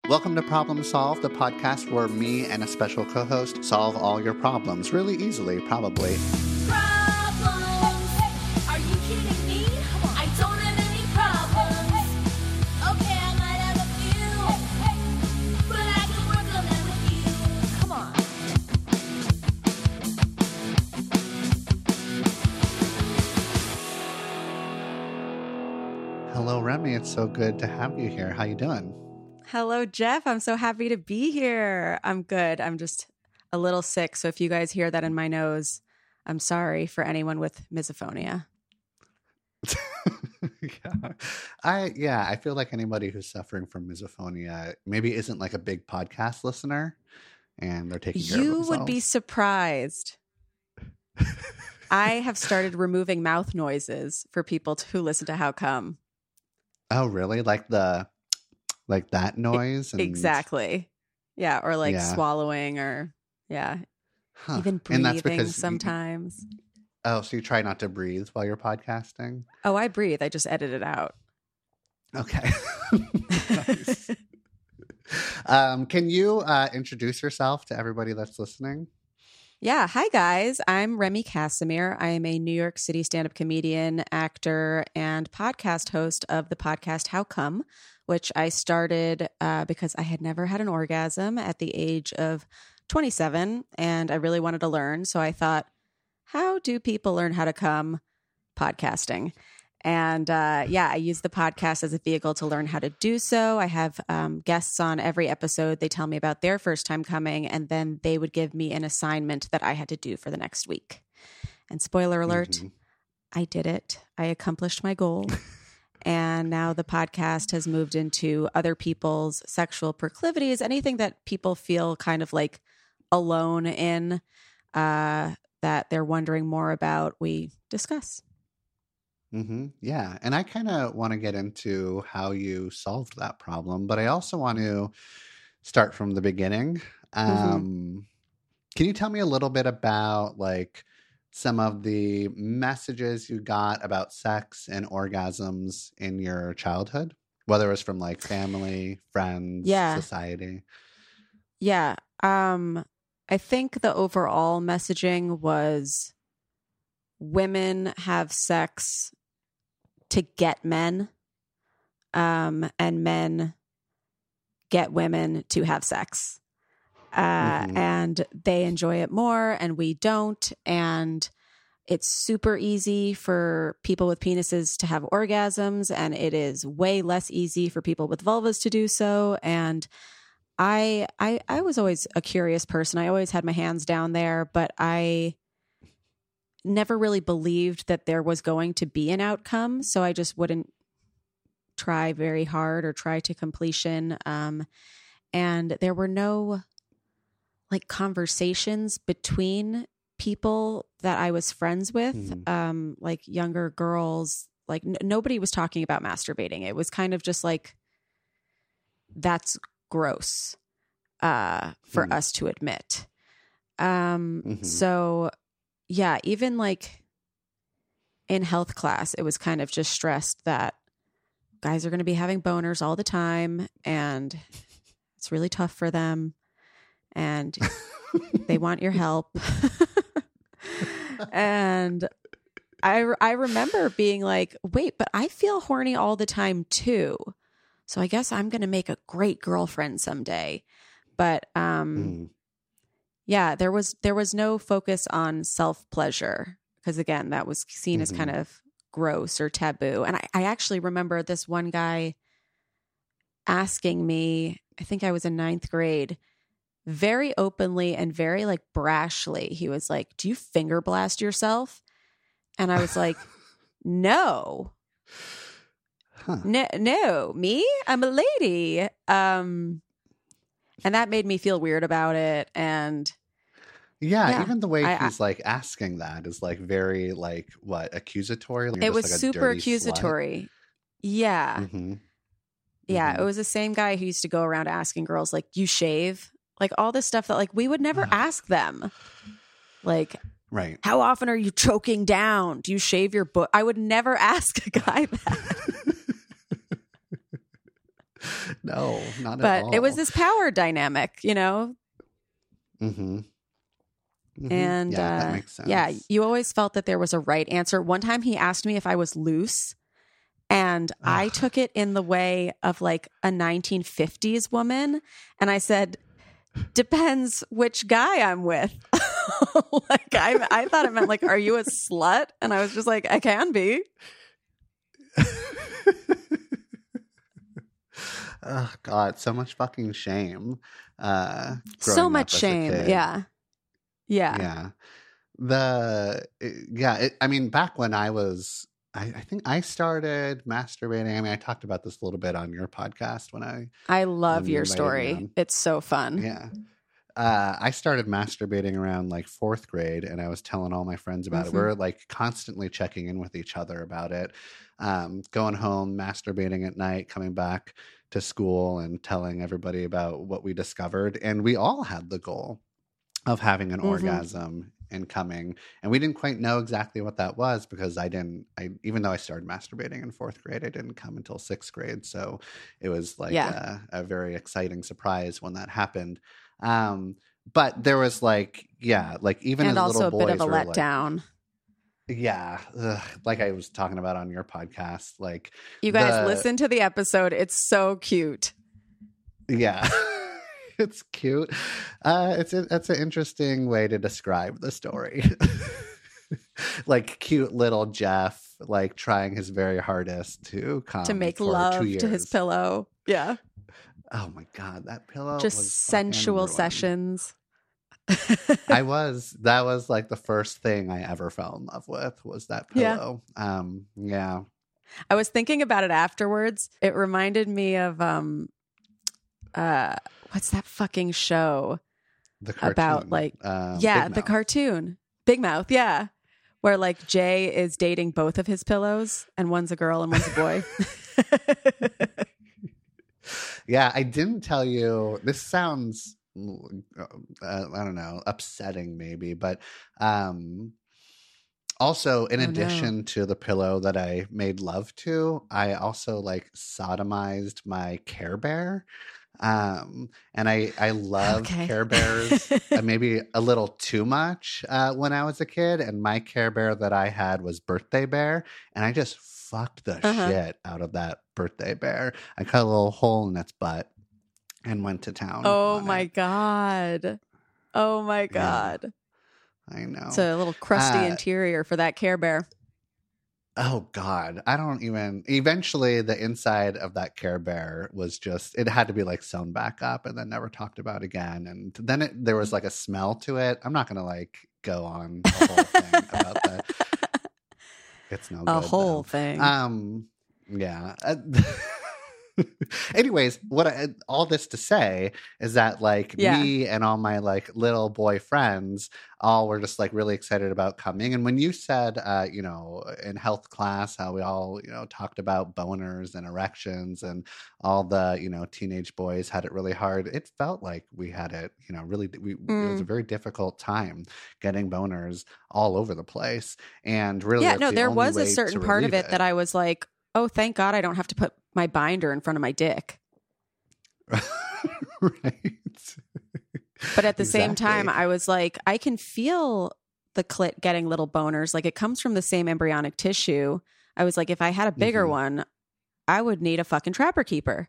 Welcome to Problem Solve, the podcast where me and a special co-host solve all your problems really easily, probably. Problems? Are you kidding me? I don't have any problems. Okay, I might have a few, but I can work on them with you. Come on. Hello, Remy. It's so good to have you here. How you doing? Hello, Jeff. I'm so happy to be here. I'm good. I'm just a little sick. So if you guys hear that in my nose, I'm sorry for anyone with misophonia. I feel like anybody who's suffering from misophonia maybe isn't like a big podcast listener and they're taking care of You themselves. would be surprised. I have started removing mouth noises for people who listen to How Come. Oh, really? Like that noise? And... Exactly. Yeah. Or like Yeah. swallowing or even And breathing that's because sometimes. Oh, so you try not to breathe while you're podcasting? Oh, I breathe. I just edit it out. Okay. Nice. Can you introduce yourself to everybody that's listening? Yeah. Hi, guys. I'm Remy Casimir. I am a New York City stand-up comedian, actor, and podcast host of the podcast How Come, which I started because I had never had an orgasm at the age of 27, and I really wanted to learn. So I thought, how do people learn how to come? Podcasting. And I use the podcast as a vehicle to learn how to do so. I have guests on every episode. They tell me about their first time coming, and then they would give me an assignment that I had to do for the next week. And spoiler alert, I did it. I accomplished my goal. And now the podcast has moved into other people's sexual proclivities, anything that people feel kind of like alone in, that they're wondering more about, we discuss. Yeah. And I kind of want to get into how you solved that problem, but I also want to start from the beginning. Can you tell me a little bit about like some of the messages you got about sex and orgasms in your childhood, whether it was from like family, friends, society? Yeah. I think the overall messaging was women have sex to get men, and men get women to have sex. And they enjoy it more and we don't. And it's super easy for people with penises to have orgasms, and it is way less easy for people with vulvas to do so. And I was always a curious person. I always had my hands down there, but I never really believed that there was going to be an outcome. So I just wouldn't try very hard or try to completion. And there were no like conversations between people that I was friends with, like younger girls, like nobody was talking about masturbating. It was kind of just like, that's gross, for us to admit. So yeah, even like in health class, it was kind of just stressed that guys are going to be having boners all the time and it's really tough for them and they want your help. And I remember being like, wait, but I feel horny all the time too. So I guess I'm going to make a great girlfriend someday. But yeah, there was no focus on self-pleasure because, again, that was seen as kind of gross or taboo. And I actually remember this one guy asking me, I think I was in 9th grade, very openly and very like brashly. He was like, "Do you finger blast yourself?" And I was like, "No. No, me? I'm a lady." And that made me feel weird about it. And yeah, even the way he's like asking that is like very like what, accusatory? Like, it was like a super dirty accusatory. Slut? Yeah. Yeah. It was the same guy who used to go around asking girls like, "You shave?" Like all this stuff that like we would never ask them. Like, right. How often are you choking down? Do you shave your butt? I would never ask a guy that. No, not at But all. it was this power dynamic, you know? Mm-hmm. Mm-hmm. And yeah, that makes sense. yeah, you always felt that there was a right answer. One time he asked me if I was loose, and I Ugh. took it in the way of like a 1950s woman. And I said, depends which guy I'm with. Like I thought it meant like, are you a slut? And I was just like, I can be. Oh God, so much fucking shame. So growing much up as a shame. kid. Yeah. Yeah. I mean, back when I was, I think I started masturbating. I mean, I talked about this a little bit on your podcast I love when you your invited me story. on. It's so fun. Yeah. I started masturbating around like 4th grade, and I was telling all my friends about it. Mhm. We're like constantly checking in with each other about it. Going home, masturbating at night, coming back to school and telling everybody about what we discovered. And we all had the goal of having an Mhm. orgasm and coming. And we didn't quite know exactly what that was because even though I started masturbating in 4th grade, I didn't come until 6th grade. So it was like Yeah. a very exciting surprise when that happened. But there was like even And as also little a bit boys of a were like, letdown. like I was talking about on your podcast, like You guys listen to the episode. It's so cute. yeah. It's cute. That's an interesting way to describe the story. Like cute little Jeff, like trying his very hardest to come To make for 2 love years. to his pillow. Yeah. Oh my God, that pillow Just was sensual fucking ruined. sessions. That was like the first thing I ever fell in love with was that Yeah. pillow. Yeah. I was thinking about it afterwards. It reminded me of what's that fucking show The cartoon. about like Big the Mouth. cartoon Big Mouth, yeah, where like Jay is dating both of his pillows and one's a girl and one's a boy. Yeah, I didn't tell you. This sounds, I don't know, upsetting maybe, but also in Oh, addition to the pillow that I made love to, I also like sodomized my Care Bear. And I loved Okay. Care Bears maybe a little too much when I was a kid. And my Care Bear that I had was Birthday Bear, and I just fucked the shit out of that Birthday Bear. I cut a little hole in its butt and went to town. Oh on my it. God. Oh my God. I know. It's a little crusty interior for that Care Bear. Oh God, I don't even. Eventually, the inside of that Care Bear was it had to be like sewn back up and then never talked about again. And then there was like a smell to it. I'm not gonna like go on a whole thing about that. It's no good. A whole though. thing. Yeah. Anyways, all this to say is that like me and all my like little boy friends all were just like really excited about coming. And when you said, in health class, how we all, talked about boners and erections and all the, teenage boys had it really hard. It felt like we had it, really, it was a very difficult time getting boners all over the place. And really, Yeah, it's no, the there only was a way to certain part of relieve it that I was like, oh, thank God I don't have to put my binder in front of my dick. Right. But at the same time, Exactly. I was like, I can feel the clit getting little boners. Like it comes from the same embryonic tissue. I was like, if I had a bigger Mhm. one, I would need a fucking trapper keeper.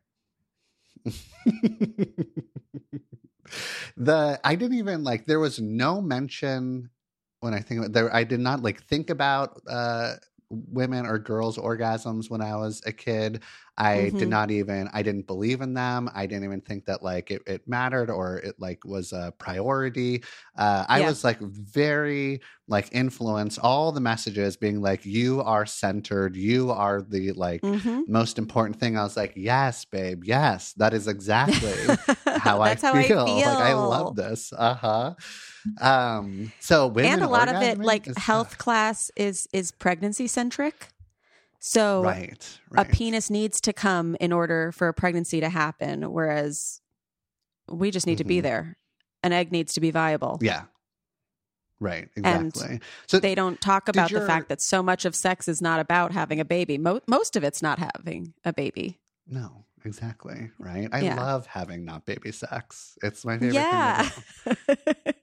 I didn't even like, there was no mention when I think about there, I did not like think about women or girls' orgasms when I was a kid. I did Mhm. not even, I didn't believe in them. I didn't even think that like it mattered or it like was a priority. I Yeah. was like very like influenced, all the messages being like, you are centered, you are the like Mhm. most important thing. I was like, yes, babe, yes, that is exactly how That's I how I feel. Like I feel. love this. So women And a lot of it, orgasming like is health tough. class is pregnancy centric. So Right. a penis needs to come in order for a pregnancy to happen, whereas we just need to be Mhm. there. An egg needs to be viable. Yeah. Right. And Exactly. So They don't talk about the your- fact that so much of sex is not about having a baby. Most of it's not having a baby. no, Exactly. Right. I Yeah. love having not baby sex. It's my favorite Yeah. thing to do.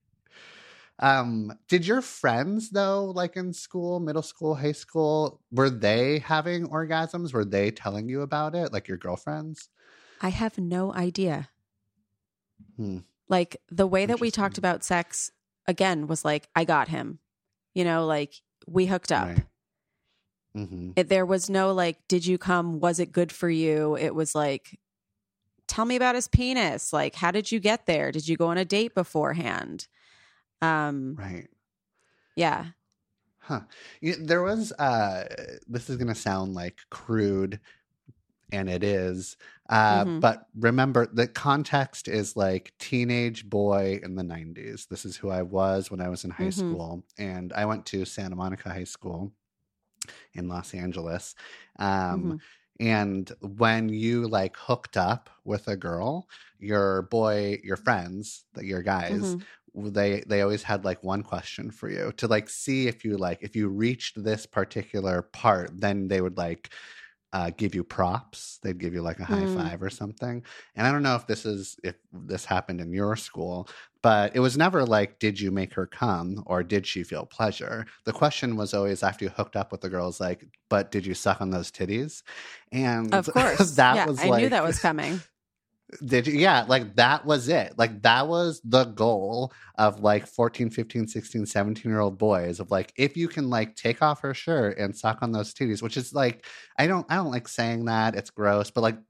Did your friends though, like in school, middle school, high school, were they having orgasms? Were they telling you about it? Like your girlfriends? I have no idea. Hmm. Like the way that we Interesting. talked about sex again was like, I got him, like we hooked up. Right. Mm-hmm. There was no like, did you come? Was it good for you? It was like, tell me about his penis. Like, how did you get there? Did you go on a date beforehand? Right. Yeah. Huh. There was this is gonna sound like crude, and it is. Mhm. But remember, the context is like teenage boy in the 90s. This is who I was when I was in high Mhm. school. And I went to Santa Monica High School in Los Angeles. Um, Mhm. and when you like hooked up with a girl, your friends, your guys, Mhm. they always had like one question for you to like see if you reached this particular part, then they would like give you props. They'd give you like a high Mm. five or something. And I don't know if this happened in your school, but it was never like, did you make her come or did she feel pleasure? The question was always after you hooked up with the girls, like, but did you suck on those titties? And Of course. that Yeah, was I knew that was coming. did you? Yeah, like that was it. Like that was the goal of like 14, 15, 16, 17-year-old boys of like, if you can like take off her shirt and suck on those titties, which is like, I don't like saying that. It's gross, but like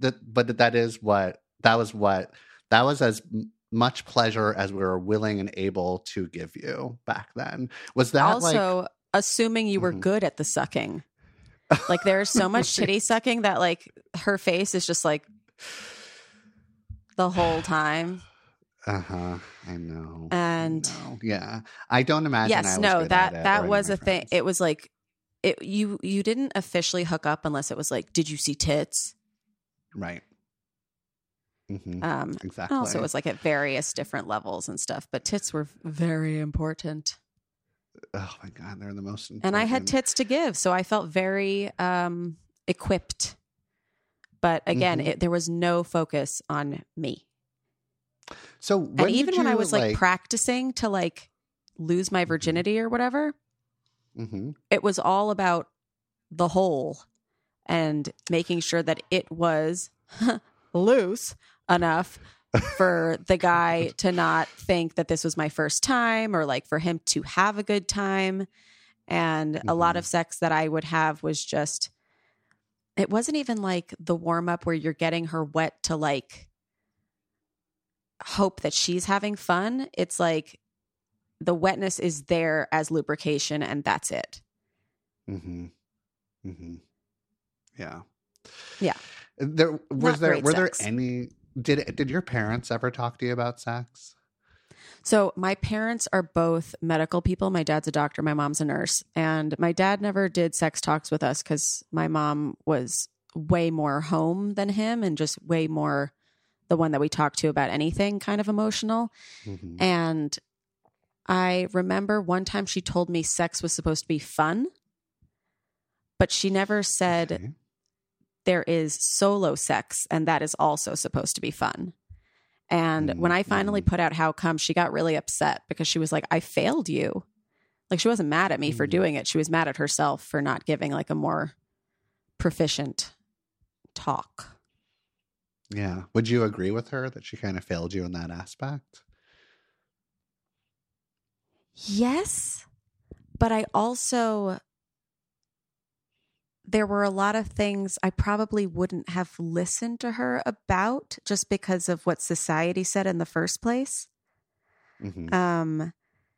that was as much pleasure as we were willing and able to give you back then. Was that Also, assuming you were Mhm. good at the sucking. Like there's so much titty sucking that like her face is just like the whole time. I know. And Yeah, I don't imagine. yes, I was no, good at it, that or was any a of my thing. friends. It was like you didn't officially hook up unless it was like, did you see tits? Right. Mm-hmm. And Exactly. also it was like at various different levels and stuff, but tits were very important. Oh my God, they're the most important. And I had tits to give, so I felt very equipped. But again, there was no focus on me. So and even when I was like practicing to like lose my virginity or whatever, it was all about the hole and making sure that it was loose enough for the guy to not think that this was my first time, or like for him to have a good time. And a lot of sex that I would have was just, it wasn't even like the warm up where you're getting her wet to like hope that she's having fun. It's like the wetness is there as lubrication and that's it. Yeah. Yeah. Were there sex. any, did your parents ever talk to you about sex? So my parents are both medical people. My dad's a doctor. My mom's a nurse. And my dad never did sex talks with us because my mom was way more home than him and just way more the one that we talked to about anything kind of emotional. And I remember one time she told me sex was supposed to be fun, but she never said there is solo sex and that is also supposed to be fun. And when I finally put out how come, she got really upset because she was like, I failed you. Like she wasn't mad at me for doing it. She was mad at herself for not giving like a more proficient talk. Yeah. Would you agree with her that she kind of failed you in that aspect? Yes. But I also, there were a lot of things I probably wouldn't have listened to her about just because of what society said in the first place. And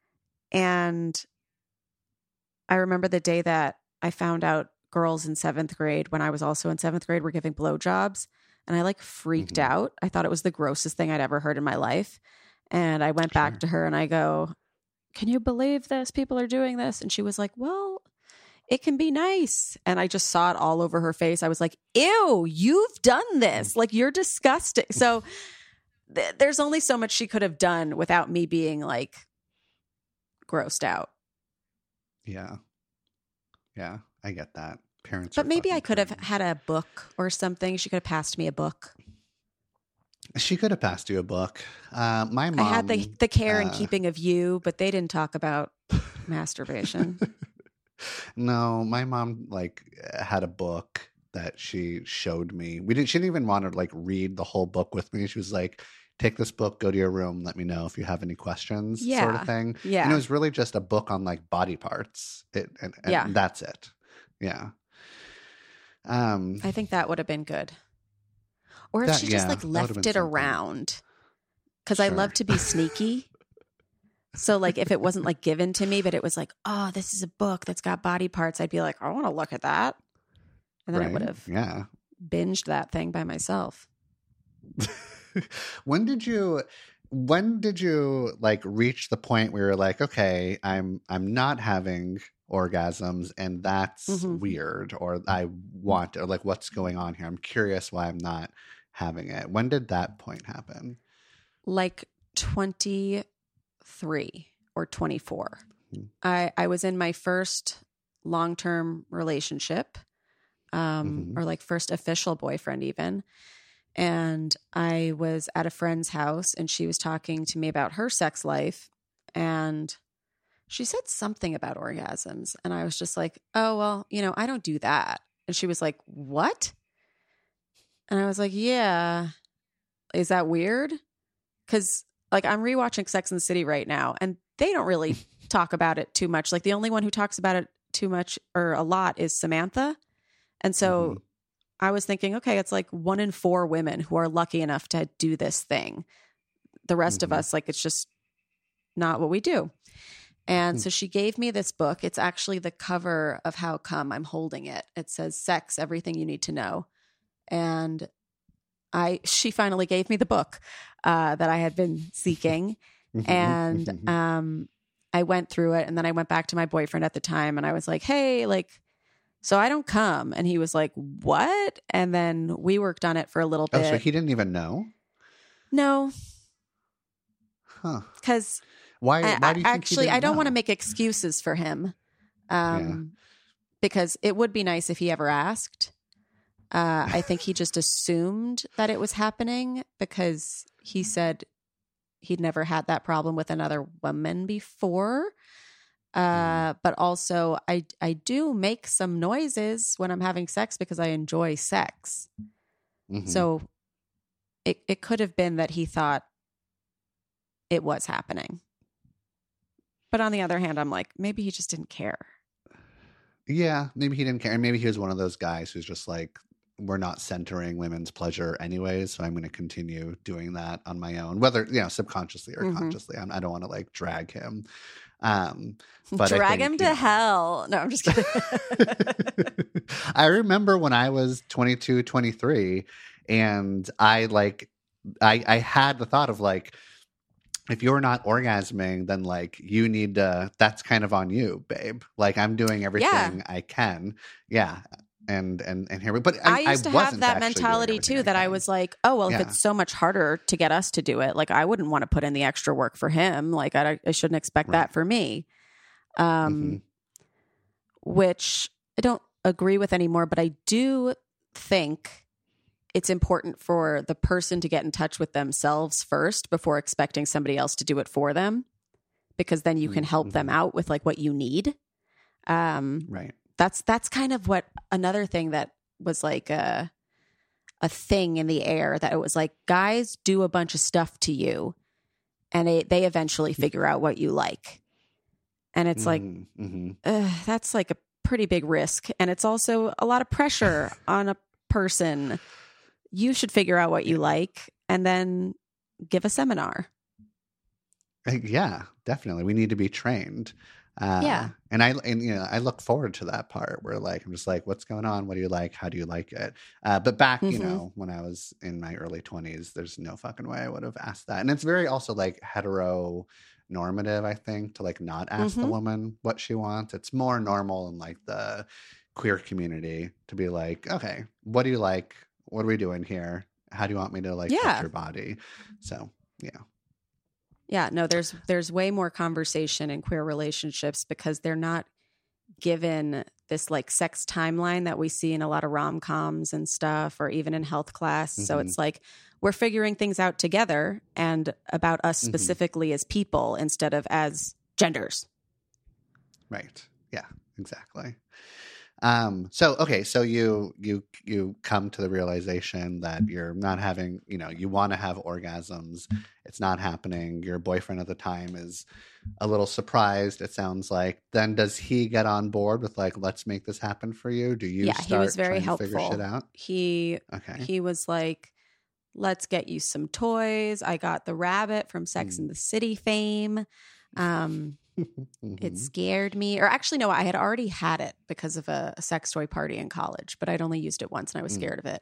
I remember the day that I found out girls in 7th grade, when I was also in 7th grade, were giving blowjobs. And I like freaked out. I thought it was the grossest thing I'd ever heard in my life. And I went back to her and I go, can you believe this? People are doing this. And she was like, well, it can be nice. And I just saw it all over her face. I was like, ew, you've done this. Like, you're disgusting. So there's only so much she could have done without me being like grossed out. Yeah. Yeah, I get that. Parents But are maybe I fucking could have crazy. had a book or something. She could have passed me a book. She could have passed you a book. My mom. I had the care and uh, keeping of you, but they didn't talk about masturbation. No, my mom had a book that she showed me. She didn't even want to like read the whole book with me. She was like, "Take this book, go to your room, let me know if you have any questions," sort of Yeah. thing. Yeah. And it was really just a book on like body parts. And Yeah. that's it. Yeah. I think that would have been good. Or if That- she just yeah, like that would've left been it something. around. Because I Sure. love to be sneaky. So like if it wasn't like given to me, but it was like, oh, this is a book that's got body parts, I'd be like, I want to look at that. And then I Right? would have Yeah. binged that thing by myself. When did you like reach the point where you're like, okay, I'm not having orgasms and that's Mhm. weird, or I want, or like what's going on here? I'm curious why I'm not having it. When did that point happen? Like 23 or 24. Mhm. I was in my first long-term relationship, Mhm. or like first official boyfriend even. And I was at a friend's house and she was talking to me about her sex life. And she said something about orgasms. And I was just like, oh, well, I don't do that. And she was like, what? And I was like, yeah. Is that weird? Because like I'm rewatching Sex and the City right now and they don't really talk about it too much. Like the only one who talks about it too much or a lot is Samantha. And so Mhm. I was thinking, okay, it's like 1 in 4 women who are lucky enough to do this thing. The rest of Mhm. us, like, it's just not what we do. And Hmm. so she gave me this book. It's actually the cover of How Come. I'm holding it. It says Sex, Everything You Need to Know. And she finally gave me the book that I had been seeking. Mhm. And Mhm. I went through it. And then I went back to my boyfriend at the time and I was like, hey, like, so I don't come. And he was like, what? And then we worked on it for a little Oh, bit. so he didn't even know? No, Huh. because Why do you think he actually, didn't I don't want to know? make excuses for him. Because it would be nice if he ever asked. I think he just assumed that it was happening because he said he'd never had that problem with another woman before. But also I do make some noises when I'm having sex because I enjoy sex. Mhm. So it could have been that he thought it was happening. But on the other hand, I'm like, maybe he just didn't care. Yeah, maybe he didn't care. And maybe he was one of those guys who's just like, we're not centering women's pleasure anyways, so I'm going to continue doing that on my own, whether, subconsciously or Mhm. consciously. I don't want to like drag him. But I Drag think, him to hell. No, I'm just kidding. I remember when I was 22, 23, and I had the thought of like, if you're not orgasming, then like you need to, that's kind of on you, babe. Like I'm doing everything I can. Yeah. And here we, but I used to have wasn't that actually doing mentality everything too, that I can. was like, oh, well, if Yeah. it's so much harder to get us to do it, like I wouldn't want to put in the extra work for him. Like I shouldn't expect Right. that for me. Mhm. Which I don't agree with anymore, but I do think it's important for the person to get in touch with themselves first before expecting somebody else to do it for them, because then you can help them Mhm. out with like what you need. Right. That's kind of what another thing that was like a thing in the air, that it was like guys do a bunch of stuff to you and they eventually figure out what you like. And it's like, Mm-hmm. that's like a pretty big risk. And it's also a lot of pressure on a person. You should figure out what you like and then give a seminar. Yeah, definitely. We need to be trained. Yeah. And I look forward to that part where like I'm just like, what's going on? What do you like? How do you like it? But back, Mhm. when I was in my early 20s, there's no fucking way I would have asked that. And it's very also like heteronormative, I think, to like not ask the Mhm. woman what she wants. It's more normal in like the queer community to be like, okay, what do you like? What are we doing here? How do you want me to like touch Yeah. your body? So yeah. Yeah, no, there's way more conversation in queer relationships because they're not given this like sex timeline that we see in a lot of rom-coms and stuff, or even in health class. So Mm-hmm. it's like we're figuring things out together and about us Mm-hmm. specifically as people instead of as genders. Right. Yeah, exactly. So you come to the realization that you're not having, you want to have orgasms. It's not happening. Your boyfriend at the time is a little surprised, it sounds like. Then does he get on board with like, let's make this happen for you? Do you Yeah, start he was very trying to figure helpful. shit out? Okay. He was like, let's get you some toys. I got the rabbit from Sex and the City fame. It scared me. Or actually, no, I had already had it because of a sex toy party in college, but I'd only used it once and I was scared of it.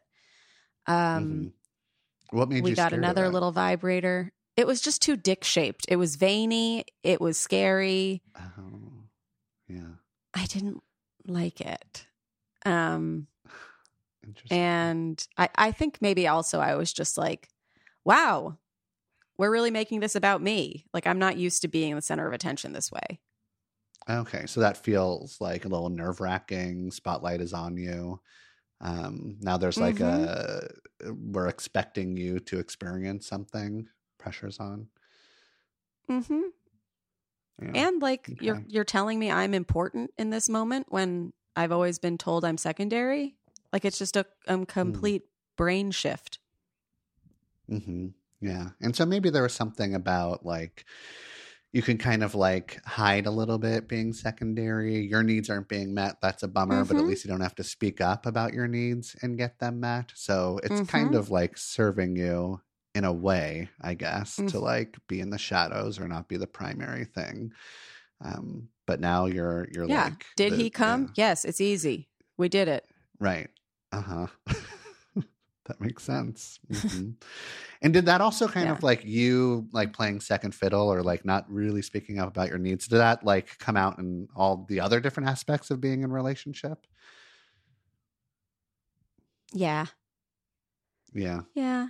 What made We you got scared of another it? little vibrator. It was just too dick shaped. It was veiny. It was scary. Oh, yeah. I didn't like it. Interesting. And I think maybe also I was just like, wow, we're really making this about me. Like, I'm not used to being the center of attention this way. Okay, so that feels like a little nerve-wracking. Spotlight is on you. Now there's like we're expecting you to experience something. Pressure's on. Mm-hmm. Yeah. And like Okay. you're telling me I'm important in this moment when I've always been told I'm secondary. Like, it's just a complete brain shift. Mm-hmm. Yeah. And so maybe there was something about like you can kind of like hide a little bit being secondary. Your needs aren't being met. That's a bummer, but at least you don't have to speak up about your needs and get them met. So it's kind of like serving you in a way, I guess, to like be in the shadows or not be the primary thing. But now you're Yeah. like, Did he come? yeah. Yes, it's easy. We did it. Right. Uh-huh. That makes sense. Mhm. And did that also kind Yeah. of like you like playing second fiddle or like not really speaking up about your needs? Did that like come out in all the other different aspects of being in a relationship? Yeah. Yeah. Yeah.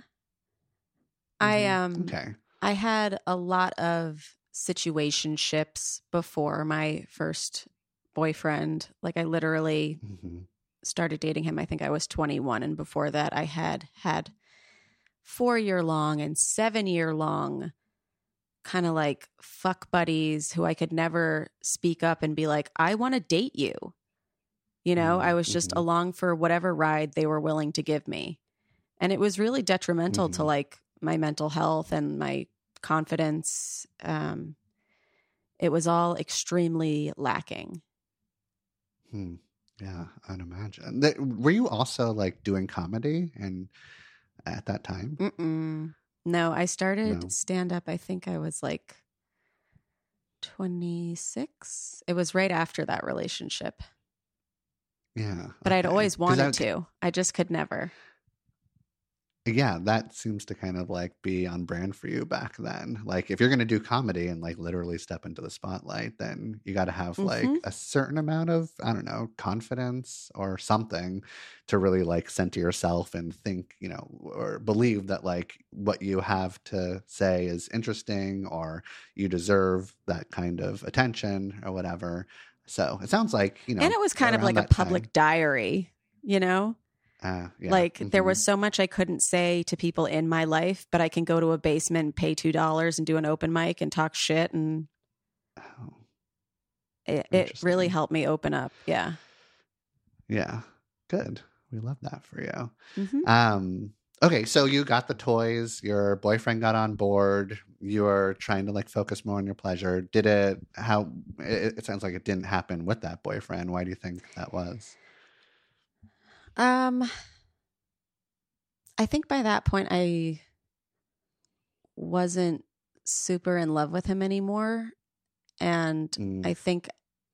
Okay. I had a lot of situationships before my first boyfriend. Like, I literally hmm started dating him, I think I was 21, and before that I had 4-year-long and 7-year-long kind of like fuck buddies who I could never speak up and be like, I want to date you. I was just along for whatever ride they were willing to give me. And it was really detrimental to like my mental health and my confidence. It was all extremely lacking. Yeah, I'd imagine. Were you also like doing comedy and at that time? No, I started No. stand up. I think I was like 26. It was right after that relationship. Yeah. But I'd okay. always 'Cause wanted to. I just could never. Yeah, that seems to kind of like be on brand for you back then. Like if you're going to do comedy and like literally step into the spotlight, then you got to have like a certain amount of, I don't know, confidence or something to really like center yourself and think, or believe that like what you have to say is interesting or you deserve that kind of attention or whatever. So it sounds like, And it was kind of around like a that time- public diary, yeah. Like there was so much I couldn't say to people in my life, but I can go to a basement and pay $2 and do an open mic and talk shit. And Oh, it interesting. really helped me open up. Yeah. Yeah. Good. We love that for you. Mhm. Okay, so you got the toys, your boyfriend got on board, you were trying to like focus more on your pleasure. It sounds like it didn't happen with that boyfriend. Why do you think that was? I think by that point I wasn't super in love with him anymore. And I think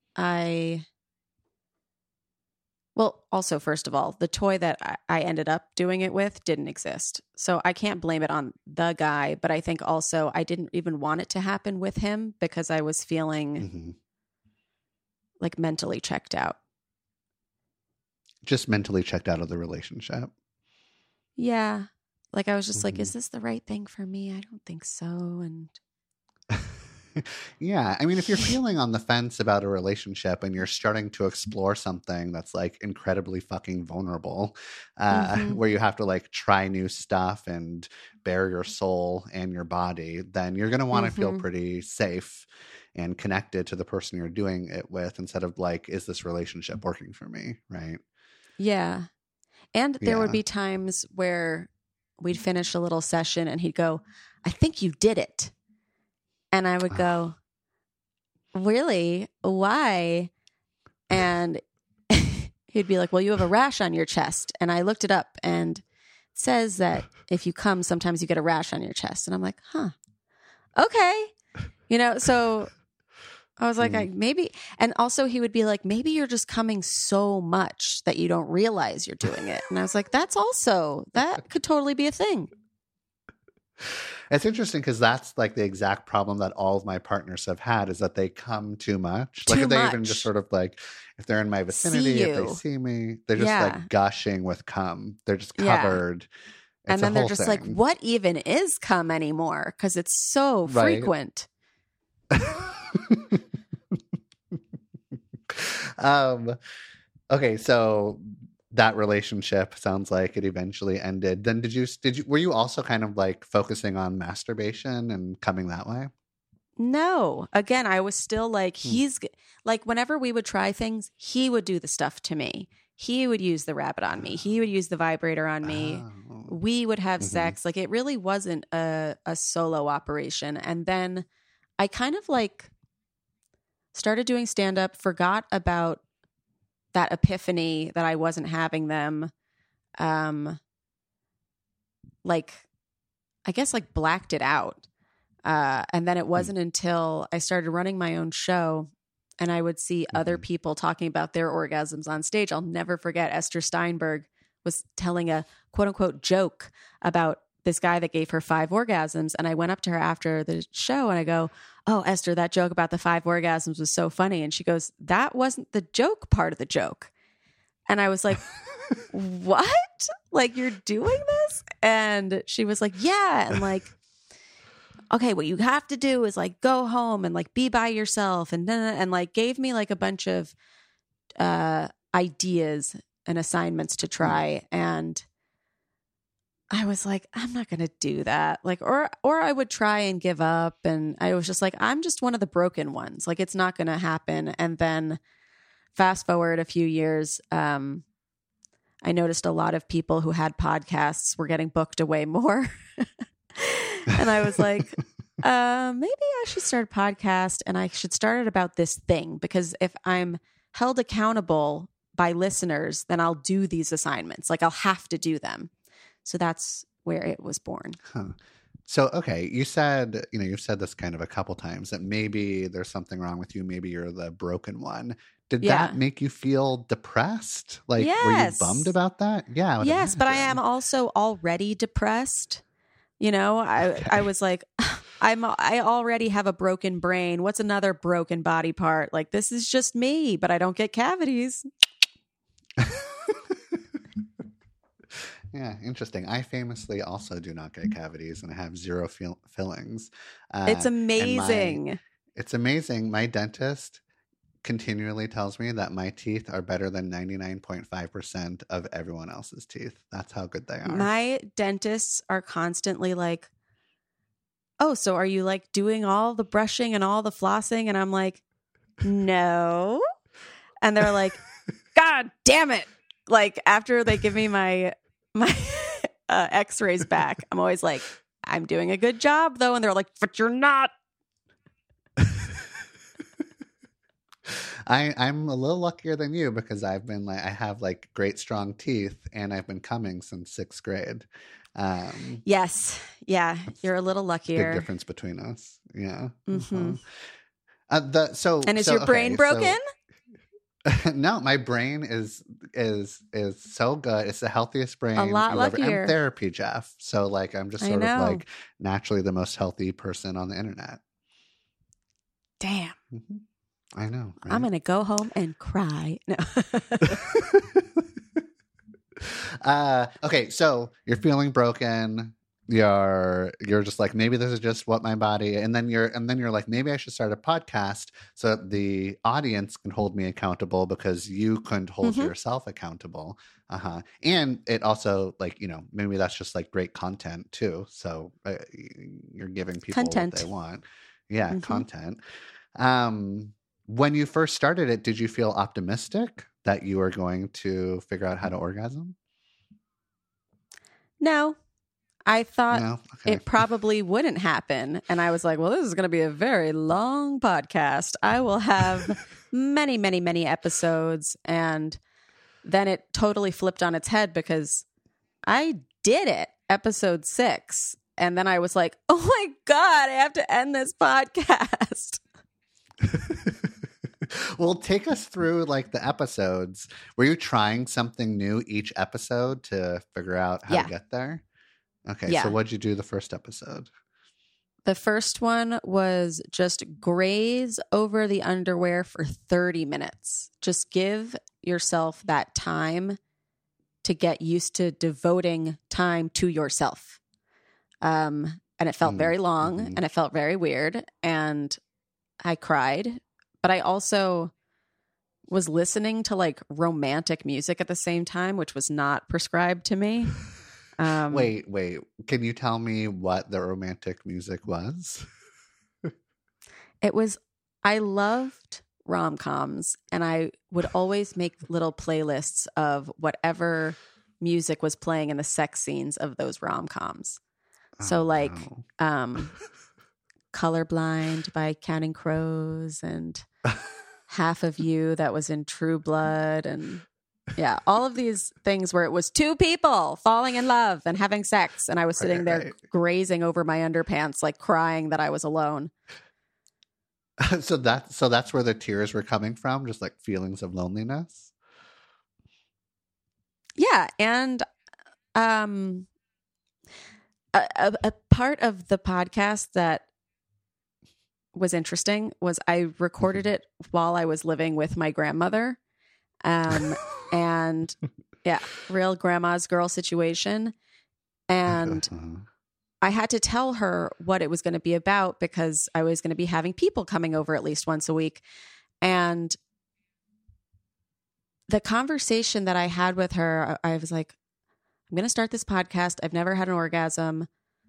well, also, first of all, the toy that I ended up doing it with didn't exist. So I can't blame it on the guy, but I think also I didn't even want it to happen with him because I was feeling like mentally checked out. Just mentally checked out of the relationship. Yeah. Like I was just like, is this the right thing for me? I don't think so. And Yeah. I mean, if you're feeling on the fence about a relationship and you're starting to explore something that's like incredibly fucking vulnerable, Mhm. where you have to like try new stuff and bare your soul and your body, then you're going to want to feel Mhm. pretty safe and connected to the person you're doing it with instead of like, is this relationship working for me? Right. Yeah. And there would Yeah. be times where we'd finish a little session and he'd go, I think you did it. And I would go, really? Why? And he'd be like, well, you have a rash on your chest. And I looked it up and it says that if you come, sometimes you get a rash on your chest. And I'm like, huh, okay. So I was like, maybe. And also he would be like, maybe you're just coming so much that you don't realize you're doing it. And I was like, that could totally be a thing. It's interesting because that's like the exact problem that all of my partners have had is that they come too much. Like Too if they even much. just sort of like, if they're in my vicinity, if they you. see me, they're just Yeah. like gushing with cum. They're just Yeah. covered. It's And then a they're whole just like, thing. what even is cum anymore? Because it's so Right. frequent. Okay, so that relationship sounds like it eventually ended. Then were you also kind of like focusing on masturbation and coming that way? No. Again, I was still like, he's like, whenever we would try things, he would do the stuff to me. He would use the rabbit on me. He would use the vibrator on me. Oh. We would have Mhm. sex. Like it really wasn't a solo operation. And then I kind of like started doing stand up, forgot about that epiphany that I wasn't having them. Like, I guess like blacked it out. And then it wasn't until I started running my own show and I would see other people talking about their orgasms on stage. I'll never forget Esther Steinberg was telling a quote unquote joke about this guy that gave her 5 orgasms. And I went up to her after the show and I go, oh, Esther, that joke about the 5 orgasms was so funny. And she goes, that wasn't the joke part of the joke. And I was like, what? Like, you're doing this? And she was like, yeah. And like, okay, what you have to do is like go home and like be by yourself and like gave me like a bunch of ideas and assignments to try. And I was like, I'm not going to do that. Like, or I would try and give up. And I was just like, I'm just one of the broken ones. Like, it's not going to happen. And then fast forward a few years, I noticed a lot of people who had podcasts were getting booked away more. And I was like, maybe I should start a podcast and I should start it about this thing, because if I'm held accountable by listeners, then I'll do these assignments. Like I'll have to do them. So that's where it was born. Huh. So, okay, you've said this kind of a couple times that maybe there's something wrong with you. Maybe you're the broken one. Did that make you feel depressed? Like, were you Yes. bummed about that? Yeah. I would Yes, but I am imagine. also already depressed. I was like, I already have a broken brain. What's another broken body part? Like, this is just me, but I don't get cavities. Yeah, interesting. I famously also do not get cavities and I have zero fillings. It's And amazing. it's amazing. My dentist continually tells me that my teeth are better than 99.5% of everyone else's teeth. That's how good they are. My dentists are constantly like, oh, so are you like doing all the brushing and all the flossing? And I'm like, no. And they're like, God damn it. Like after they give me my x-rays back, I'm always like, I'm doing a good job though. And they're like, but you're not. I'm a little luckier than you because I have like great strong teeth and I've been coming since 6th grade. Yes. Yeah. You're a little Big luckier. difference between us. Yeah. Mhm. And is your brain broken? No, my brain is so good. It's the healthiest brain. A lot you'll ever- luckier. I'm therapy, Jeff. So like I'm just I sort of know. like naturally the most healthy person on the internet. Damn. hmm I know. Right? I'm going to go home and cry. No. Okay, so you're feeling broken. you're just like, maybe this is just what my body, and then you're like, maybe I should start a podcast so that the audience can hold me accountable because you couldn't hold Mhm. yourself accountable. And it also, like, maybe that's just like great content too. So you're giving people Content. what they want. Yeah, Mhm. content. When you first started it, did you feel optimistic that you were going to figure out how to orgasm? No, I thought No? Okay. it probably wouldn't happen. And I was like, well, this is going to be a very long podcast. I will have many, many, many episodes. And then it totally flipped on its head because I did it, episode 6. And then I was like, oh my God, I have to end this podcast. Well, take us through like the episodes. Were you trying something new each episode to figure out how Yeah. to get there? Okay, Yeah. so what'd you do the first episode? The first one was just graze over the underwear for 30 minutes. Just give yourself that time to get used to devoting time to yourself. And it felt very long Mhm. and it felt very weird. And I cried, but I also was listening to like romantic music at the same time, which was not prescribed to me. Wait. Can you tell me what the romantic music was? It was, I loved rom-coms and I would always make little playlists of whatever music was playing in the sex scenes of those rom-coms. So Oh, like no. Colorblind by Counting Crows and Half of You that was in True Blood, and yeah, all of these things where it was two people falling in love and having sex, and I was sitting there Right. grazing over my underpants, like crying that I was alone. So that's where the tears were coming from, just like feelings of loneliness. Yeah, and a part of the podcast that was interesting was I recorded it while I was living with my grandmother. And yeah, real grandma's girl situation. And I had to tell her what it was going to be about because I was going to be having people coming over at least once a week. And the conversation that I had with her, I was like, I'm going to start this podcast. I've never had an orgasm.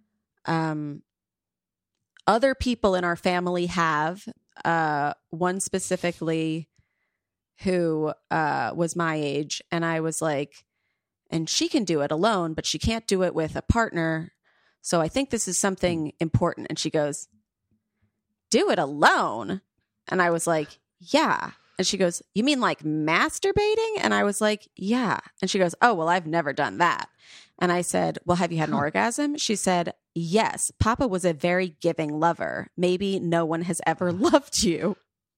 Other people in our family have, one specifically who was my age. And I was like, and she can do it alone, but she can't do it with a partner. So I think this is something important. And she goes, do it alone? And I was like, yeah. And she goes, you mean like masturbating? And I was like, yeah. And she goes, oh, well, I've never done that. And I said, well, have you had an orgasm? She said, yes. Papa was a very giving lover. Maybe no one has ever loved you.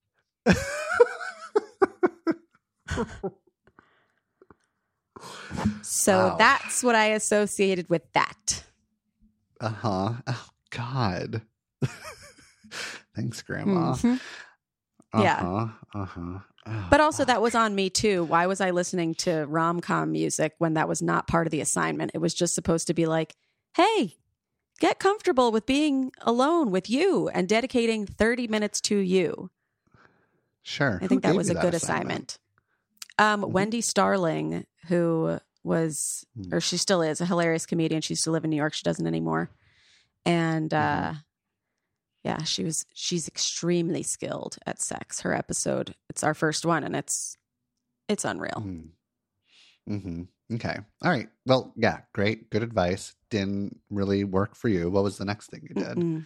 So Wow. that's what I associated with that. Oh God. Thanks, Grandma. Mhm. Yeah. Oh, But also, that fuck. was on me too. Why was I listening to rom-com music when that was not part of the assignment? It was just supposed to be like, hey, get comfortable with being alone with you and dedicating 30 minutes to you. Sure. I Who think that gave was you a good assignment. Wendy Starling, who was, or she still is, a hilarious comedian. She used to live in New York. She doesn't anymore. And yeah, she's extremely skilled at sex. Her episode, it's our first one, and it's unreal. Mm-hmm. Okay. All right. Well, yeah, great. Good advice. Didn't really work for you. What was the next thing you did? Mm-mm.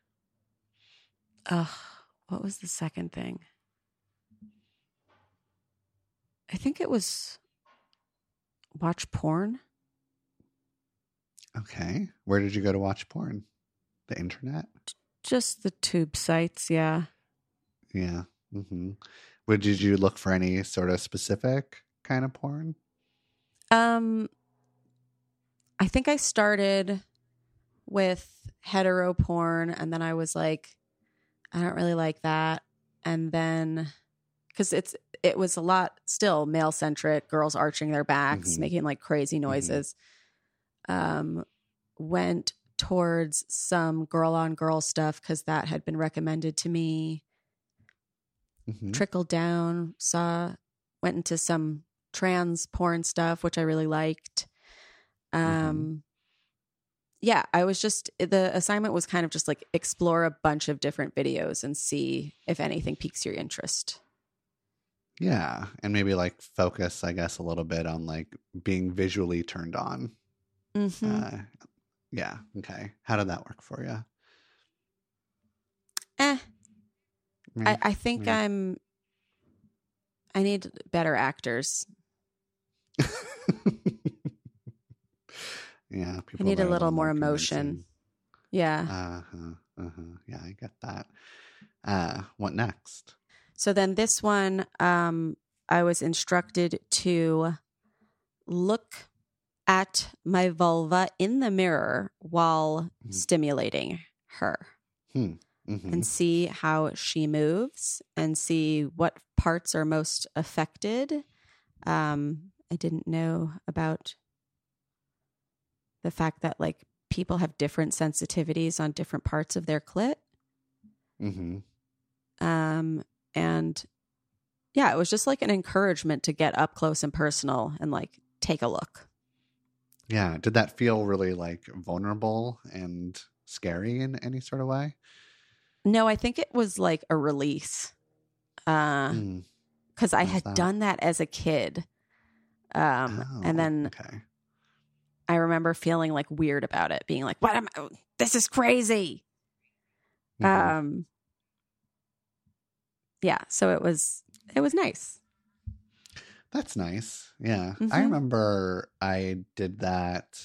What was the second thing? I think it was watch porn. Okay. Where did you go to watch porn? The internet? Just the tube sites, yeah. Yeah. Mm-hmm. Did you look for any sort of specific kind of porn? I think I started with hetero porn, and then I was like, I don't really like that. And then, because it was a lot still male centric, girls arching their backs, Mhm. making like crazy noises. Went towards some girl on girl stuff because that had been recommended to me. Trickled down, went into some trans porn stuff, which I really liked. Yeah, I was just, the assignment was kind of just like explore a bunch of different videos and see if anything piques your interest. Yeah. And maybe like focus, I guess, a little bit on like being visually turned on. Yeah. Okay. How did that work for you? I think I need better actors. Yeah. I need a little more emotion. Yeah. Yeah, I get that. What next? So then this one, I was instructed to look at my vulva in the mirror while stimulating her and see how she moves and see what parts are most affected. I didn't know about the fact that like people have different sensitivities on different parts of their clit. And yeah, it was just like an encouragement to get up close and personal and like take a look. Yeah. Did that feel really like vulnerable and scary in any sort of way? No, I think it was like a release. Because I had done that as a kid. And then I remember feeling like weird about it, being like, what am I? This is crazy. Yeah, so it was nice. That's nice. Yeah. I remember I did that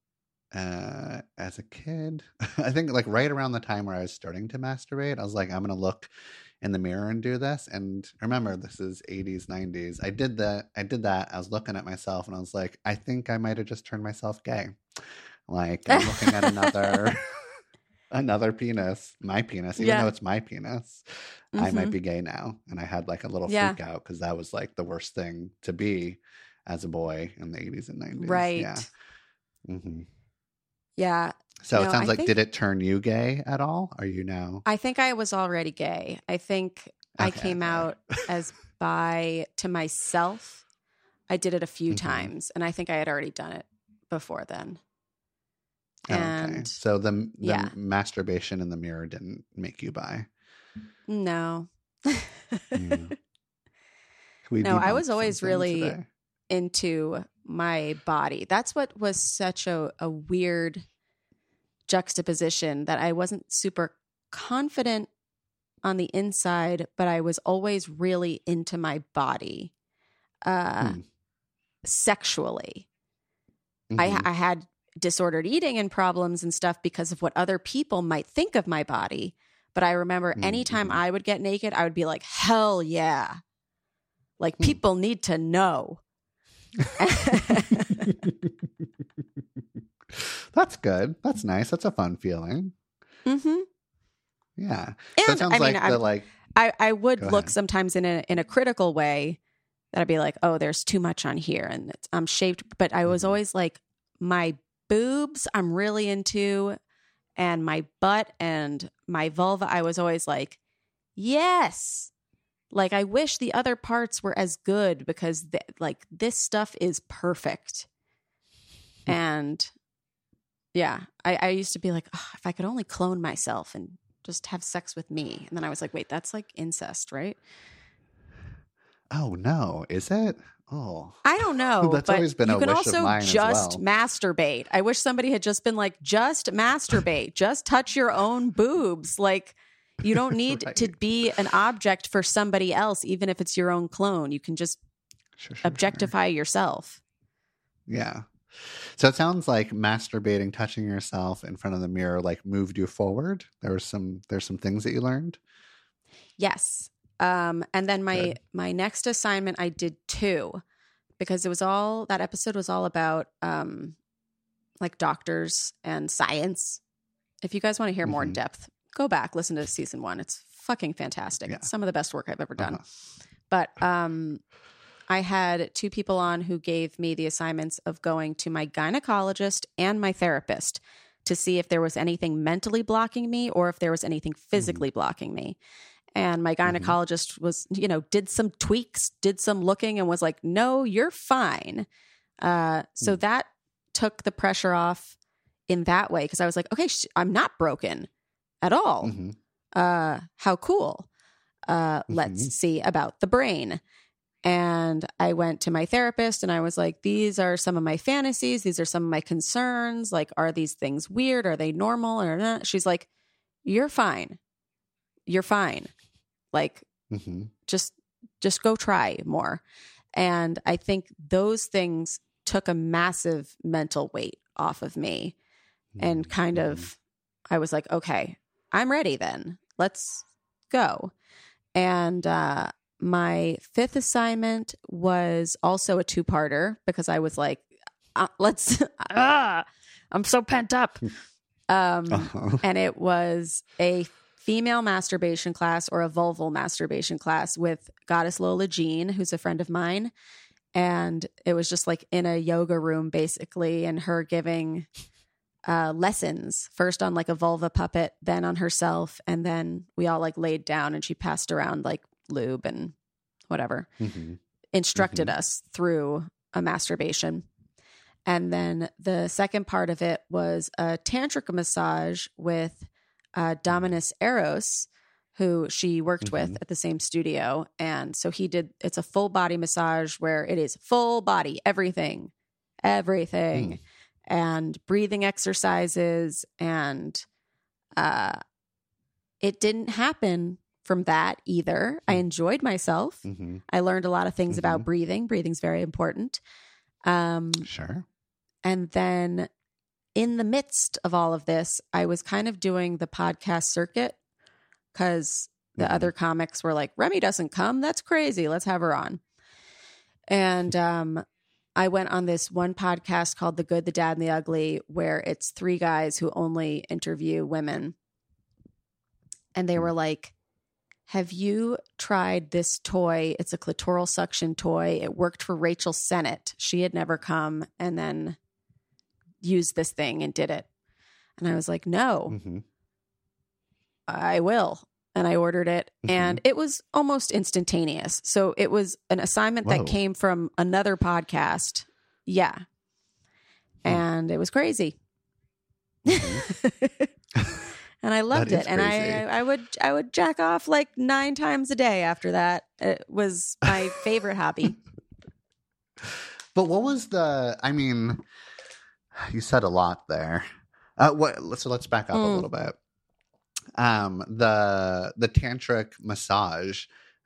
as a kid. I think like right around the time where I was starting to masturbate, I was like, I'm going to look in the mirror and do this. And remember, this is 80s, 90s. I did that. I was looking at myself and I was like, I think I might have just turned myself gay. Like I'm looking at another penis, my penis, even though it's my penis. I might be gay now. And I had like a little freak out because that was like the worst thing to be as a boy in the 80s and 90s. Right. Yeah. Yeah. So it sounds like, did it turn you gay at all? Are you now? I think I was already gay. I think I came out as bi to myself. I did it a few times, and I think I had already done it before then. And so the masturbation in the mirror didn't make you bi? No. No, I was always really into my body. That's what was such a weird juxtaposition, that I wasn't super confident on the inside, but I was always really into my body sexually. I had disordered eating and problems and stuff because of what other people might think of my body. But I remember anytime I would get naked, I would be like, hell yeah. Like people need to know. That's good. That's nice. That's a fun feeling. Yeah. And so it sounds I would look sometimes in a critical way that I'd be like, oh, there's too much on here and I'm shaped. But I was always like, my boobs I'm really into, and my butt and my vulva, I was always like, yes. Like I wish the other parts were as good because like this stuff is perfect. And yeah, I used to be like, oh, if I could only clone myself and just have sex with me. And then I was like, wait, that's like incest, right? Oh no, is it? Oh, I don't know. That's always been a wish of mine as well. You can also just masturbate. I wish somebody had just been like, just masturbate, just touch your own boobs. Like you don't need to be an object for somebody else, even if it's your own clone. You can just objectify yourself. Yeah. So it sounds like masturbating, touching yourself in front of the mirror, like moved you forward. There's some things that you learned. Yes. And then my next assignment, I did 2 because that episode was all about like doctors and science. If you guys want to hear more in depth, go back, listen to season 1. It's fucking fantastic. Yeah. It's some of the best work I've ever done. But I had 2 people on who gave me the assignments of going to my gynecologist and my therapist to see if there was anything mentally blocking me or if there was anything physically blocking me. And my gynecologist was, did some tweaks, did some looking and was like, no, you're fine. So that took the pressure off in that way. Cause I was like, okay, I'm not broken at all. How cool. Let's see about the brain. And I went to my therapist and I was like, these are some of my fantasies. These are some of my concerns. Like, are these things weird? Are they normal or not? She's like, you're fine. You're fine. Like, just go try more. And I think those things took a massive mental weight off of me and kind of, I was like, okay, I'm ready then. Let's go. And, my fifth assignment was also a 2-parter because I was like, I'm so pent up. And it was a female masturbation class or a vulval masturbation class with Goddess Lola Jean, who's a friend of mine. And it was just like in a yoga room, basically, and her giving lessons first on like a vulva puppet, then on herself. And then we all like laid down and she passed around like lube and whatever, instructed us through a masturbation. And then the second part of it was a tantric massage with Dominus Eros, who she worked with at the same studio. And so it's a full body massage where it is full body, everything, and breathing exercises. And it didn't happen from that either. I enjoyed myself. I learned a lot of things about breathing. Breathing's very important. Sure. And then in the midst of all of this, I was kind of doing the podcast circuit because the other comics were like, Remy doesn't come. That's crazy. Let's have her on. And I went on this one podcast called The Good, the Dad, and the Ugly, where it's 3 guys who only interview women. And they were like, have you tried this toy? It's a clitoral suction toy. It worked for Rachel Sennett. She had never come and then used this thing and did it. And I was like, no, I will. And I ordered it and it was almost instantaneous. So it was an assignment that came from another podcast. Yeah. And it was crazy. And I loved it. And I would jack off like 9 times a day after that. It was my favorite hobby. But what was you said a lot there. So let's back up a little bit. The tantric massage,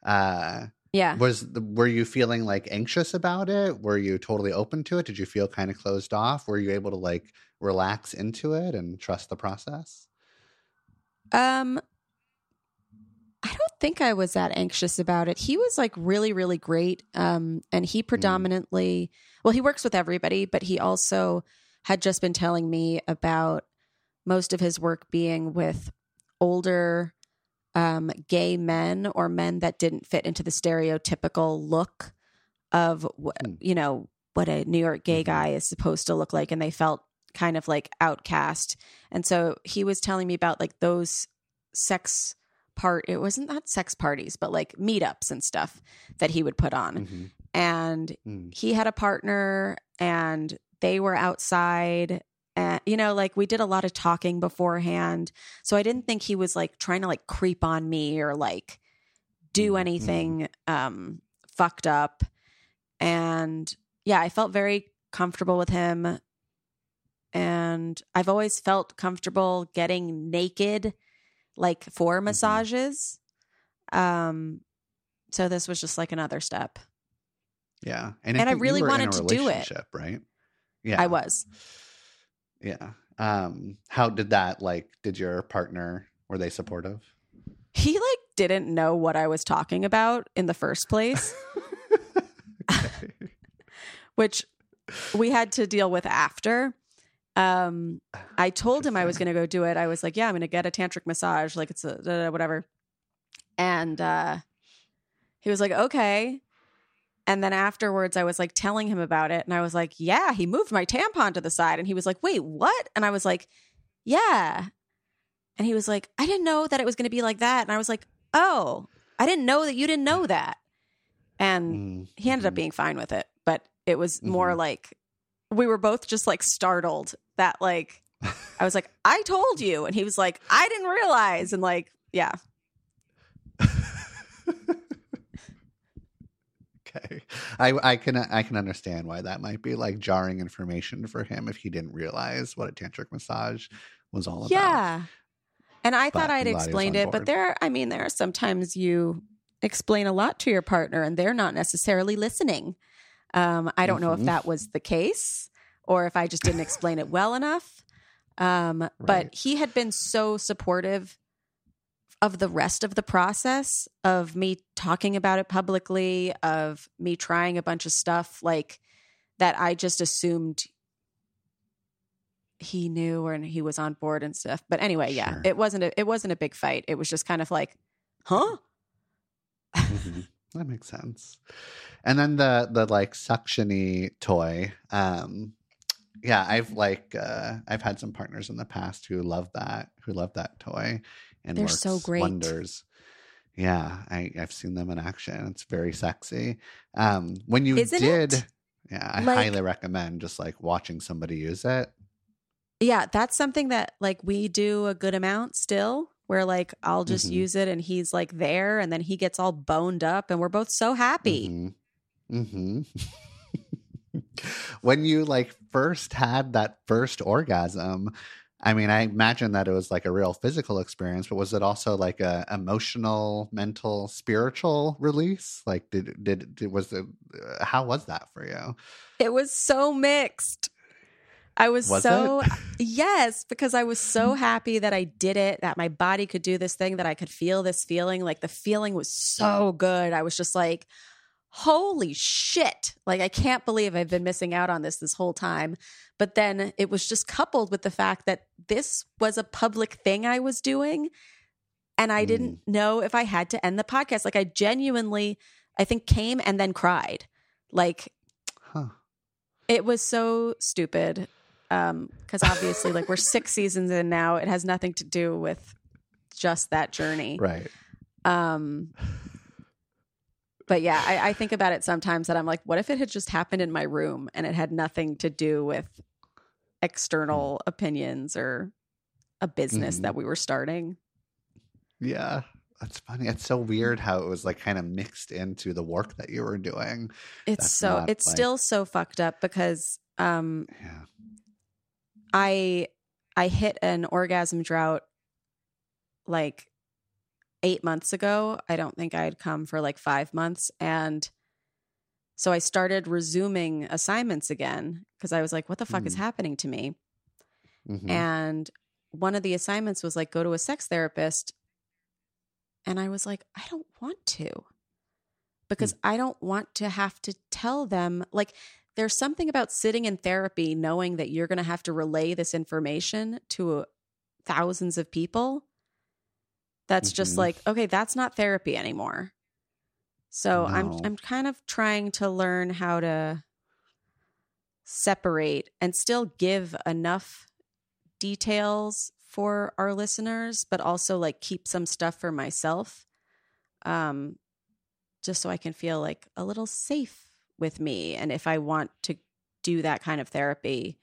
were you feeling like anxious about it? Were you totally open to it? Did you feel kind of closed off? Were you able to like relax into it and trust the process? I don't think I was that anxious about it. He was like really, really great. And he predominantly, he works with everybody, but he also had just been telling me about most of his work being with older gay men or men that didn't fit into the stereotypical look of what a New York gay guy is supposed to look like, and they felt kind of like outcast. And so he was telling me about like those it wasn't not sex parties, but like meetups and stuff that he would put on. And he had a partner and they were outside. And, like we did a lot of talking beforehand. So I didn't think he was like trying to like creep on me or like do anything fucked up. And yeah, I felt very comfortable with him. And I've always felt comfortable getting naked, like for massages. So this was just like another step. Yeah. And I really wanted to do it. Right? Yeah. I was. Yeah. How did that, did your partner, were they supportive? He didn't know what I was talking about in the first place, which we had to deal with after. I told him I was going to go do it. I was like, yeah, I'm going to get a tantric massage. Like it's a whatever. And, he was like, okay. And then afterwards I was like telling him about it. And I was like, yeah, he moved my tampon to the side. And he was like, wait, what? And I was like, Yeah. And he was like, I didn't know that it was going to be like that. And I was like, oh, I didn't know that you didn't know that. And he ended up being fine with it. But it was more like we were both just like startled that like I was like, I told you. And he was like, I didn't realize. And like, yeah. Okay. I can understand why that might be like jarring information for him if he didn't realize what a tantric massage was all about. Yeah. And I thought But I'd I'm glad he was explained on it, but board. there are sometimes you explain a lot to your partner and they're not necessarily listening. I don't know if that was the case or if I just didn't explain it well enough. Right. But he had been so supportive of the rest of the process of me talking about it publicly, of me trying a bunch of stuff like that. I just assumed he knew and he was on board and stuff. But anyway, yeah, Sure. it wasn't a big fight. It was just kind of like, huh? That makes sense. And then the like suction-y toy. Yeah, I've had some partners in the past who love that toy and They're works so great. wonders. Yeah, I've seen them in action. It's very sexy. When you Isn't did, it? yeah, I Like- highly recommend just like watching somebody use it. Yeah, that's something that like we do a good amount still, where like I'll just use it and he's like there and then he gets all boned up and we're both so happy. When you like first had that first orgasm, I mean, I imagine that it was like a real physical experience, but was it also like a emotional, mental, spiritual release? Like, how was that for you? It was so mixed. I was so, it? yes, because I was so happy that I did it, that my body could do this thing, that I could feel this feeling. Like the feeling was so good. I was just like, holy shit. Like, I can't believe I've been missing out on this whole time. But then it was just coupled with the fact that this was a public thing I was doing. And I didn't know if I had to end the podcast. Like I genuinely, I think came and then cried. Like it was so stupid. Because obviously like we're 6 seasons in now. It has nothing to do with just that journey. Right. But yeah, I think about it sometimes that I'm like, what if it had just happened in my room and it had nothing to do with external opinions or a business that we were starting? Yeah. That's funny. It's so weird how it was like kind of mixed into the work that you were doing. It's still so fucked up because I hit an orgasm drought like 8 months ago. I don't think I had come for like 5 months. And so I started resuming assignments again because I was like, what the fuck is happening to me? And one of the assignments was like, go to a sex therapist. And I was like, I don't want to, because I don't want to have to tell them. Like, there's something about sitting in therapy knowing that you're going to have to relay this information to thousands of people. That's just like, okay, that's not therapy anymore. So No. I'm kind of trying to learn how to separate and still give enough details for our listeners, but also like keep some stuff for myself, just so I can feel like a little safe with me. And if I want to do that kind of therapy,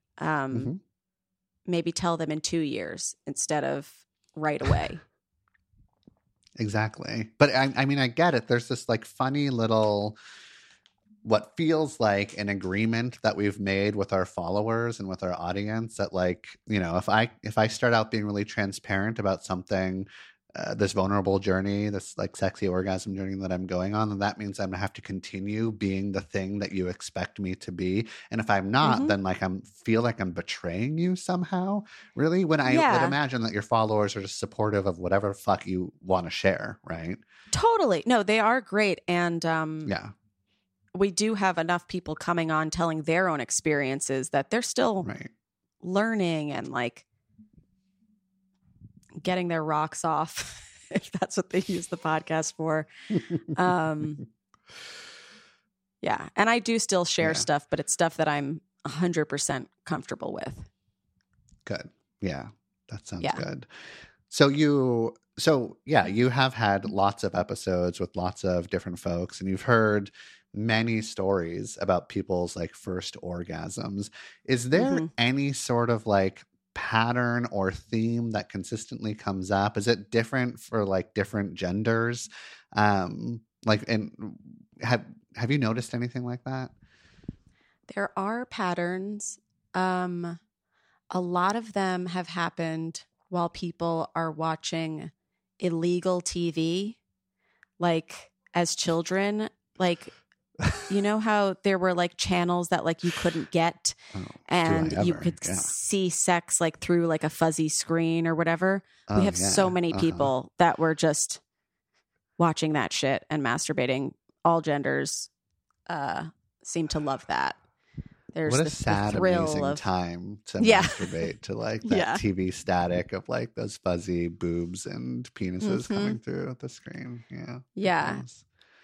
maybe tell them in 2 years instead of right away. Exactly. But I mean, I get it. There's this like funny little, what feels like an agreement that we've made with our followers and with our audience that like, you know, if I start out being really transparent about something, this vulnerable journey, this like sexy orgasm journey that I'm going on, then that means I'm gonna have to continue being the thing that you expect me to be. And if I'm not, then like feel like I'm betraying you somehow. Really, when I would imagine that your followers are just supportive of whatever fuck you want to share, right? Totally. No, they are great. And Yeah. we do have enough people coming on telling their own experiences that they're still Right. learning and like getting their rocks off, if that's what they use the podcast for. Yeah. And I do still share stuff, but it's stuff that I'm 100% comfortable with. Good. Yeah, that sounds Yeah. good. You have had lots of episodes with lots of different folks, and you've heard many stories about people's like first orgasms. Is there hmm any sort of like pattern or theme that consistently comes up? Is it different for like different genders? Like, and have you noticed anything like that? There are patterns. Um, a lot of them have happened while people are watching illegal TV, like as children. Like, you know how there were like channels that like you couldn't get Oh, do I and you ever? could Yeah. see sex like through like a fuzzy screen or whatever. We Oh, have so yeah. many people that were just watching that shit and masturbating. All genders seem to love that. There's What a the sad, thrill amazing of time to Yeah. masturbate to like that Yeah. TV static of like those fuzzy boobs and penises Mhm. coming through the screen. Yeah. Yeah. gross.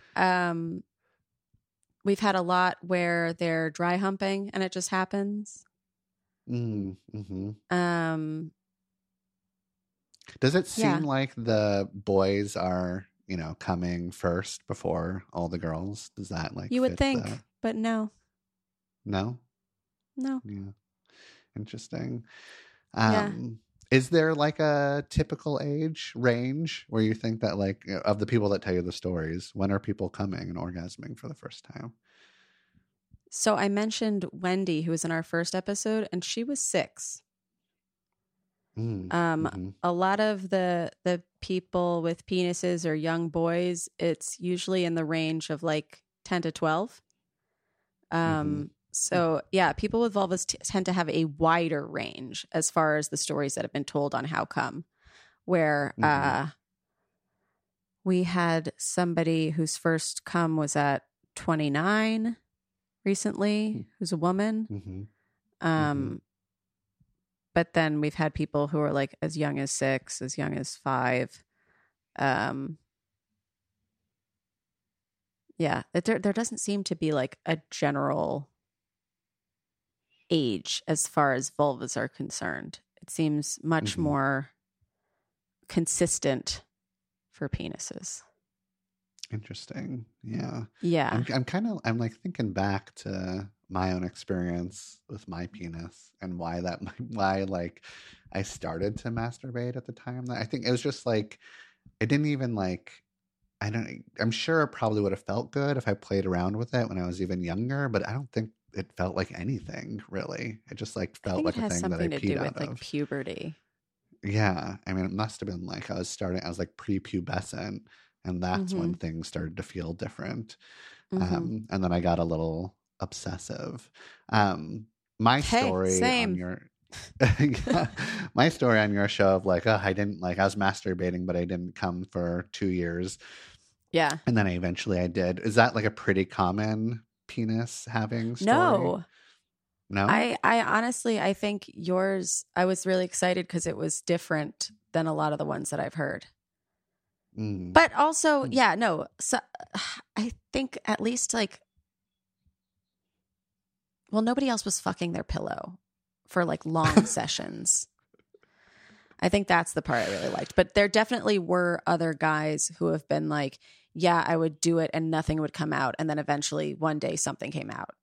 We've had a lot where they're dry humping and it just happens. Mm-hmm. Um, Does it seem Yeah. like the boys are, coming first before all the girls? Does that like you would fit think, the... but no. No? No. Yeah. Interesting. Yeah. Is there like a typical age range where you think that like of the people that tell you the stories, when are people coming and orgasming for the first time? So I mentioned Wendy, who was in our first episode, and she was 6. Mm-hmm. A lot of the people with penises or young boys, it's usually in the range of like 10 to 12. So yeah, people with vulvas tend to have a wider range as far as the stories that have been told on how come. Where we had somebody whose first come was at 29 recently, who's a woman. Mm-hmm. But then we've had people who are like as young as 6, as young as 5. Yeah, there doesn't seem to be like a general age as far as vulvas are concerned. It seems much more consistent for penises. Interesting. Yeah. Yeah. I'm like thinking back to my own experience with my penis and why like I started to masturbate at the time. That I think it was just like it didn't even like I'm sure it probably would have felt good if I played around with it when I was even younger, but I don't think it felt like anything really. It just like I felt think like it a has thing that I something to peed do out with like of. puberty. Yeah. I mean, it must have been like I was like prepubescent, and that's when things started to feel different. And then I got a little obsessive. My story same. on your my story on your show of like, I was masturbating, but I didn't come for 2 years. Yeah. And then I did. Is that like a pretty common penis having story? No? I honestly, I think yours, I was really excited because it was different than a lot of the ones that I've heard. But also, yeah, no. So I think at least like, well, nobody else was fucking their pillow for like long sessions. I think that's the part I really liked. But there definitely were other guys who have been like, yeah, I would do it and nothing would come out. And then eventually one day something came out.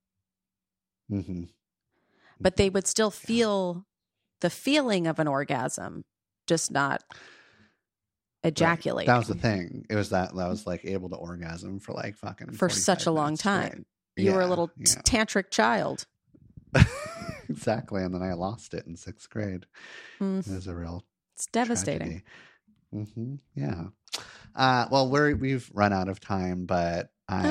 But they would still feel the feeling of an orgasm, just not ejaculating. Right. That was the thing. It was that was like able to orgasm for like fucking for such a long time. Straight. You were a little tantric child. Exactly. And then I lost it in 6th grade. It was a real It's devastating. Yeah. Well, we've run out of time, but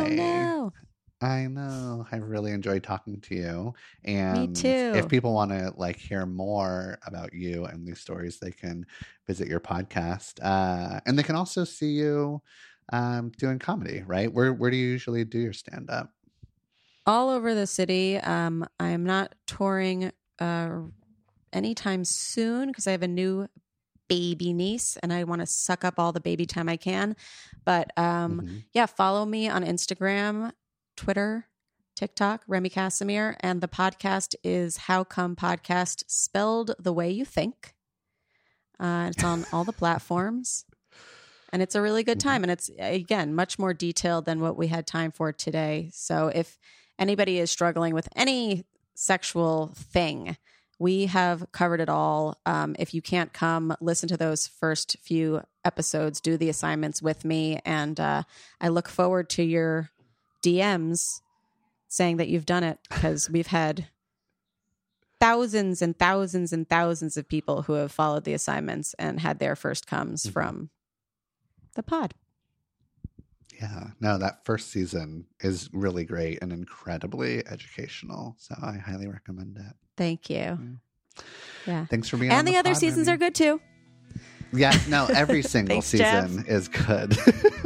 I know. I really enjoyed talking to you. And Me too. if people want to like hear more about you and these stories, they can visit your podcast. And they can also see you doing comedy, right? Where do you usually do your stand-up? All over the city. I'm not touring anytime soon because I have a new baby niece and I want to suck up all the baby time I can. But yeah, follow me on Instagram, Twitter, TikTok, Remy Casimir, and the podcast is How Come Podcast, spelled the way you think. It's on all the platforms, and it's a really good time. And it's, again, much more detailed than what we had time for today. So if anybody is struggling with any sexual thing, we have covered it all. If you can't come, listen to those first few episodes, do the assignments with me. And I look forward to your DMs saying that you've done it, because we've had thousands and thousands and thousands of people who have followed the assignments and had their first comes from the pod. Yeah, no, that first season is really great and incredibly educational. So I highly recommend it. Thank you. Yeah. Thanks for being on And the other pod, seasons Remy. are good too. Yeah, no, every single Thanks, season is good.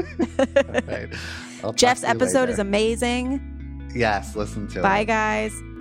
All right. I'll talk Jeff's to you episode later. is amazing. Yes, listen to it. Bye, guys.